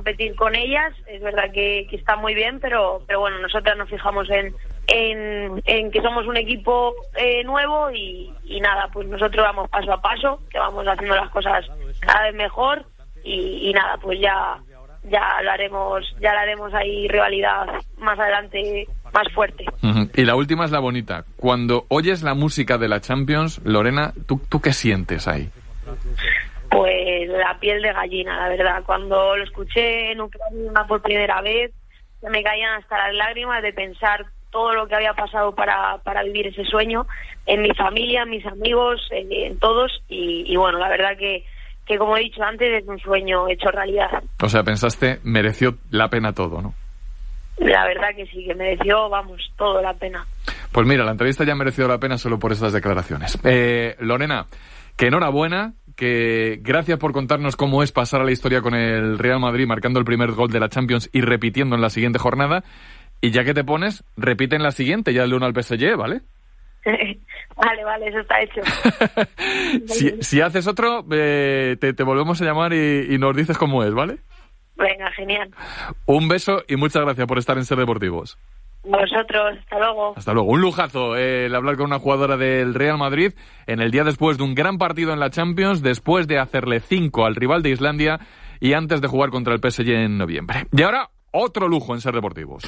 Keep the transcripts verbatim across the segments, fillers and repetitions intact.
competir con ellas. Es verdad que, que está muy bien, pero pero bueno, nosotras nos fijamos en en, en que somos un equipo eh, nuevo y, y nada, pues nosotros vamos paso a paso, que vamos haciendo las cosas cada vez mejor y, y nada, pues ya ya lo haremos, ya lo haremos ahí rivalidad más adelante más fuerte. Uh-huh. Y la última es la bonita. Cuando oyes la música de la Champions, Lorena, ¿tú, tú qué sientes ahí? Pues la piel de gallina, la verdad. Cuando lo escuché en Ucrania por primera vez, se me caían hasta las lágrimas de pensar todo lo que había pasado para, para vivir ese sueño, en mi familia, en mis amigos, en, en todos, y, y bueno, la verdad que, que como he dicho antes, es un sueño hecho realidad. O sea, pensaste, mereció la pena todo, ¿no? La verdad que sí, que mereció, vamos, todo la pena. Pues mira, la entrevista ya ha merecido la pena solo por estas declaraciones. Eh, Lorena, que enhorabuena, que gracias por contarnos cómo es pasar a la historia con el Real Madrid marcando el primer gol de la Champions y repitiendo en la siguiente jornada. Y ya que te pones, repite en la siguiente, ya el uno al P S G, ¿vale? Vale, vale, eso está hecho. si, si haces otro, eh, te, te volvemos a llamar y, y nos dices cómo es, ¿vale? Venga, genial. Un beso y muchas gracias por estar en Ser Deportivos. Vosotros, hasta luego. Hasta luego. Un lujazo eh, el hablar con una jugadora del Real Madrid en el día después de un gran partido en la Champions, después de hacerle cinco al rival de Islandia y antes de jugar contra el P S G en noviembre. Y ahora, otro lujo en Ser Deportivos.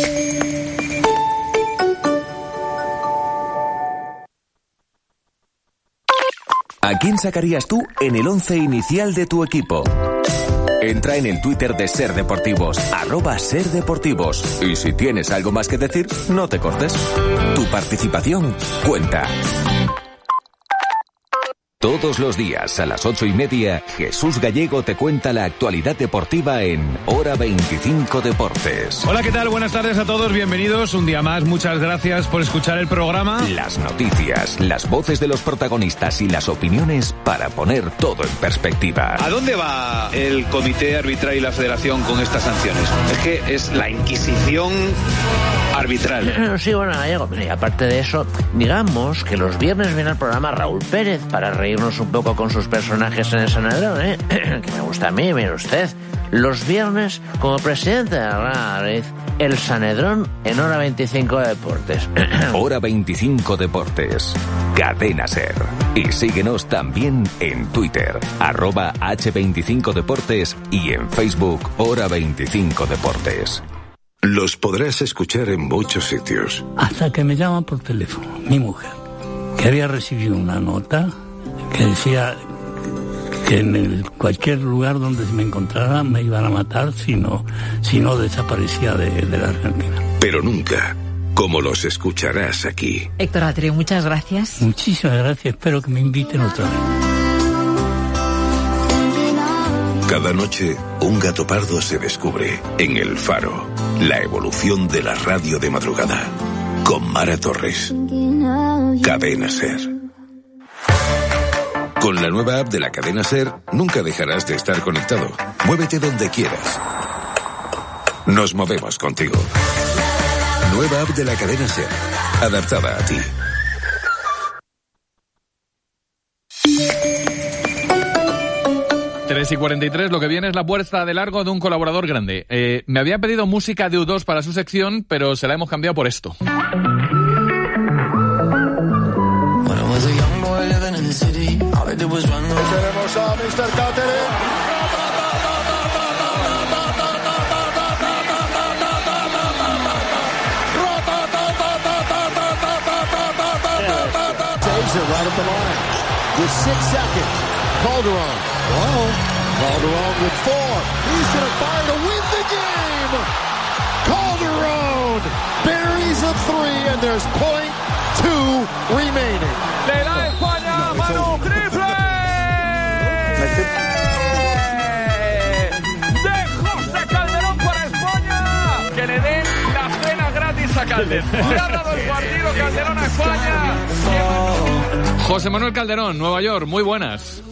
¿A quién sacarías tú en el once inicial de tu equipo? Entra en el Twitter de Ser Deportivos, arroba Ser Deportivos. Y si tienes algo más que decir, no te cortes. Tu participación cuenta. Todos los días a las ocho y media, Jesús Gallego te cuenta la actualidad deportiva en Hora veinticinco Deportes. Hola, ¿qué tal? Buenas tardes a todos, bienvenidos un día más. Muchas gracias por escuchar el programa. Las noticias, las voces de los protagonistas y las opiniones para poner todo en perspectiva. ¿A dónde va el comité arbitral y la federación con estas sanciones? Es que es la Inquisición arbitral. Sí, bueno, Gallego, y aparte de eso, digamos que los viernes viene al programa Raúl Pérez para reírnos un poco con sus personajes en el Sanedrón, ¿eh? Que me gusta a mí, mire usted. Los viernes, como presidente de la Madrid, el Sanedrón en Hora veinticinco Deportes. Hora veinticinco Deportes. Cadena Ser. Y síguenos también en Twitter, arroba hache veinticinco Deportes y en Facebook, Hora veinticinco Deportes. Los podrás escuchar en muchos sitios. Hasta que me llama por teléfono mi mujer, que había recibido una nota que decía que en el, cualquier lugar donde me encontrara me iban a matar si no, si no desaparecía de, de la Argentina. Pero nunca como los escucharás aquí. Héctor Latre, muchas gracias. Muchísimas gracias, espero que me inviten otra vez. Cada noche, un gato pardo se descubre en El Faro, la evolución de la radio de madrugada, con Mara Torres. Cadena Ser. Con la nueva app de la Cadena Ser, nunca dejarás de estar conectado. Muévete donde quieras. Nos movemos contigo. Nueva app de la Cadena Ser, adaptada a ti. tres y cuarenta y tres, lo que viene es la puerta de largo de un colaborador grande. Eh, me había pedido música de U dos para su sección, pero se la hemos cambiado por esto. Tenemos a mister Cáceres. Takes it right at the line. With six seconds. Calderon. Whoa. Calderon with four. He's going to fire to win the game. Calderon buries a three, and there's point two remaining. ¡Le da España! ¡Manu triple! ¡De José Calderón para España! ¡Que le den la cena gratis a Calderón! ¡Le ha dado el partido Calderón a España! José Manuel Calderón, Nueva York, muy buenas.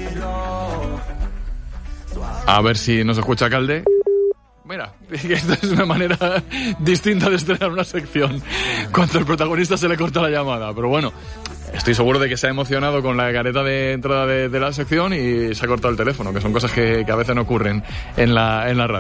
A ver si nos escucha Calde. Mira, esta es una manera distinta de estrenar una sección cuando el protagonista se le corta la llamada, pero bueno, estoy seguro de que se ha emocionado con la careta de entrada de, de la sección y se ha cortado el teléfono, que son cosas que, que a veces no ocurren en la, en la radio.